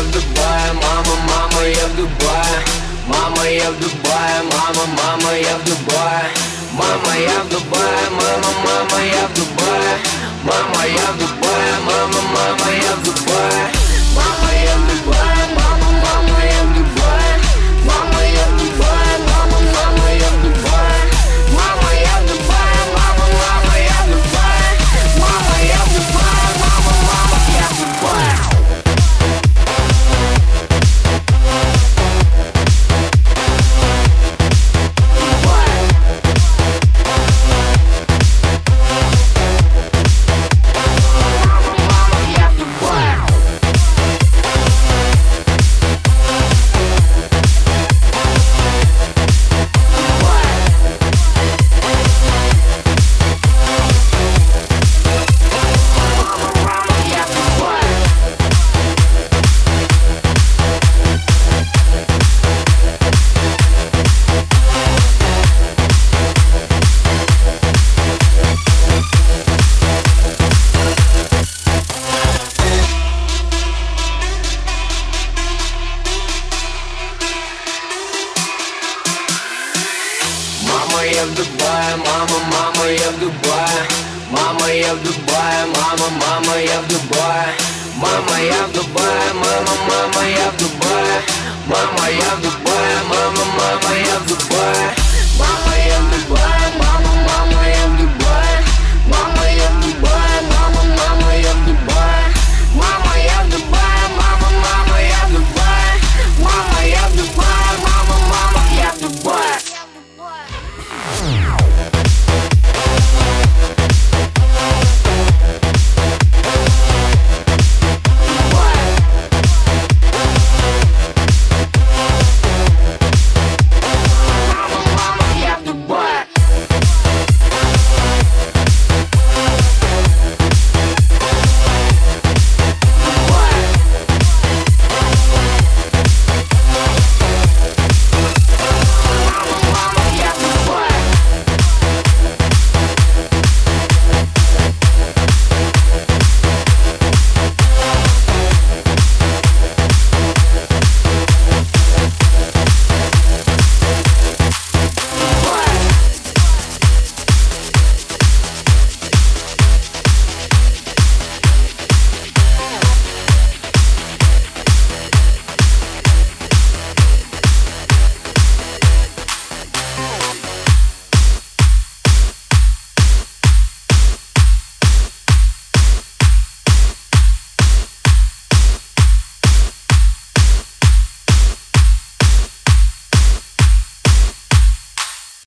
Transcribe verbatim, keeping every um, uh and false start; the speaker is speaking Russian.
в Дубае, мама, мама, я в Дубае. Мама, я в Дубае, мама, мама, я в Дубае. Мама, я в Дубае, мама, мама, я в Дубае. Мама, я в Дубае, мама, мама, я в Дубае. Мама, я в Дубае, мама, мама, я в Дубае. Мама, я в Дубае, мама, мама, я в Дубае. Мама, я в Дубае, мама, мама, я в Дубае. Мама, я в Дубае, мама, мама, я в Дубае. Мама, я в Дубае, мама, мама, я в Дубае. Мама, я в Дубае, мама, мама, я в Дубае. Мама, я в Дубае,